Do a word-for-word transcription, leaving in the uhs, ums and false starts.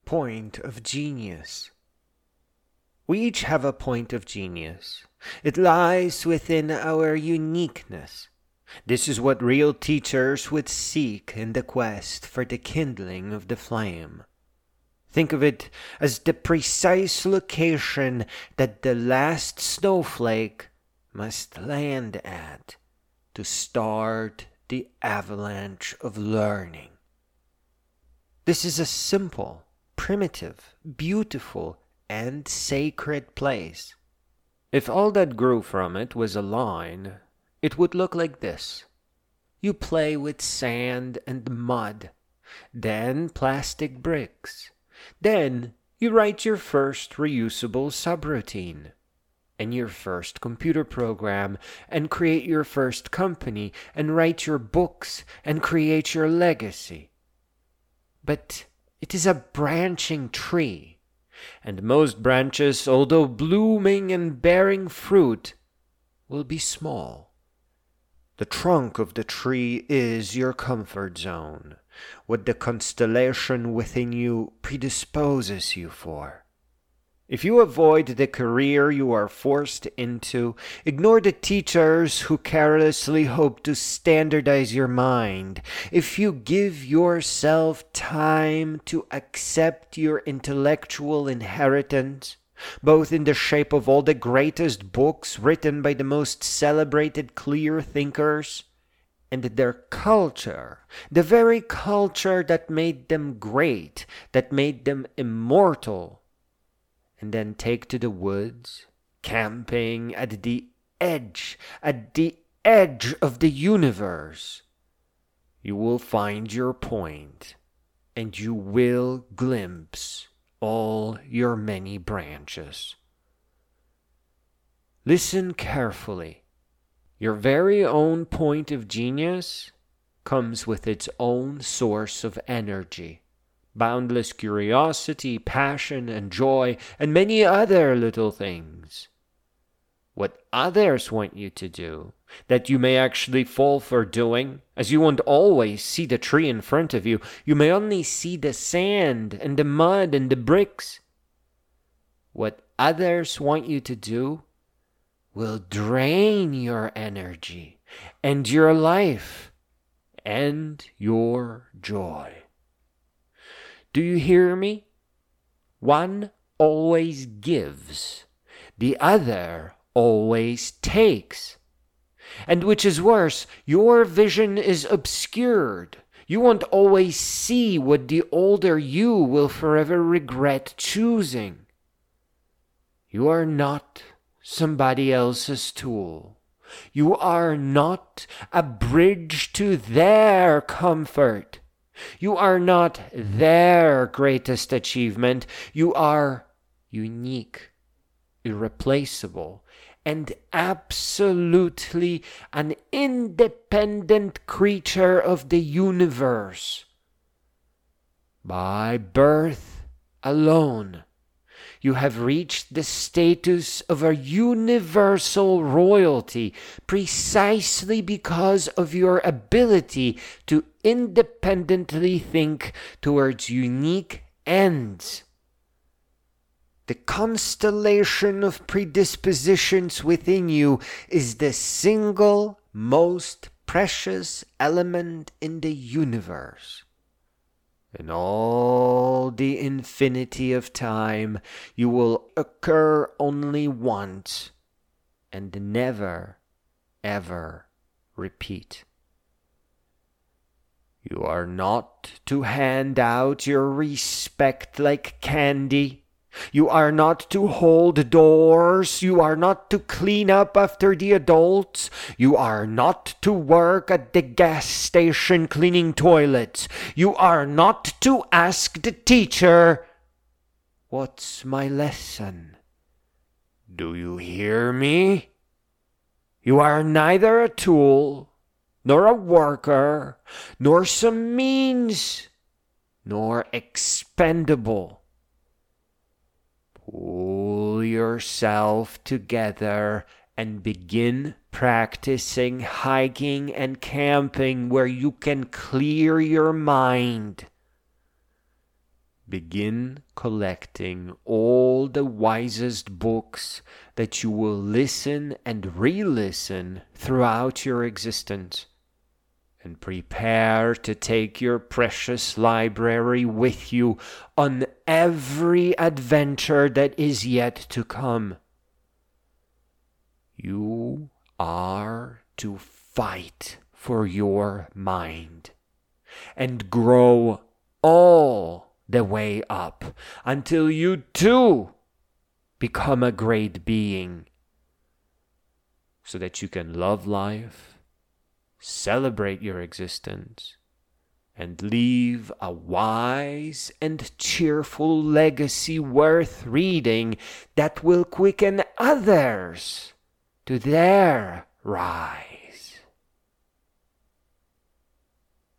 point of genius. We each have a point of genius. It lies within our uniqueness. This is what real teachers would seek in the quest for the kindling of the flame. Think of it as the precise location that the last snowflake must land at to start the avalanche of learning. This is a simple, primitive, beautiful, and sacred place. If all that grew from it was a line, it would look like this. You play with sand and mud, then plastic bricks. Then you write your first reusable subroutine and your first computer program and create your first company and write your books and create your legacy. But it is a branching tree, and most branches, although blooming and bearing fruit, will be small. The trunk of the tree is your comfort zone, what the constellation within you predisposes you for. If you avoid the career you are forced into, ignore the teachers who carelessly hope to standardize your mind, if you give yourself time to accept your intellectual inheritance, both in the shape of all the greatest books written by the most celebrated clear thinkers, and their culture, the very culture that made them great, that made them immortal, and then take to the woods, camping at the edge, at the edge of the universe, you will find your point, and you will glimpse all your many branches. Listen carefully. Your very own point of genius comes with its own source of energy, boundless curiosity, passion, and joy, and many other little things. What others want you to do, that you may actually fall for doing, as you won't always see the tree in front of you, you may only see the sand and the mud and the bricks. What others want you to do will drain your energy and your life and your joy. Do you hear me? One always gives, the other always takes. And which is worse, your vision is obscured. You won't always see what the older you will forever regret choosing. You are not somebody else's tool. You are not a bridge to their comfort. You are not their greatest achievement. You are unique, irreplaceable, and absolutely an independent creature of the universe. By birth alone, you have reached the status of a universal royalty precisely because of your ability to independently think towards unique ends. The constellation of predispositions within you is the single most precious element in the universe. In all the infinity of time, you will occur only once and never, ever repeat. You are not to hand out your respect like candy. You are not to hold doors. You are not to clean up after the adults. You are not to work at the gas station cleaning toilets. You are not to ask the teacher, "What's my lesson?" Do you hear me? You are neither a tool, nor a worker, nor some means, nor expendable. Pull yourself together and begin practicing hiking and camping where you can clear your mind. begin collecting all the wisest books that you will listen and re-listen throughout your existence, and prepare to take your precious library with you on every adventure that is yet to come. You are to fight for your mind and grow all the way up until you too become a great being, so that you can love life, celebrate your existence, and leave a wise and cheerful legacy worth reading that will quicken others to their rise.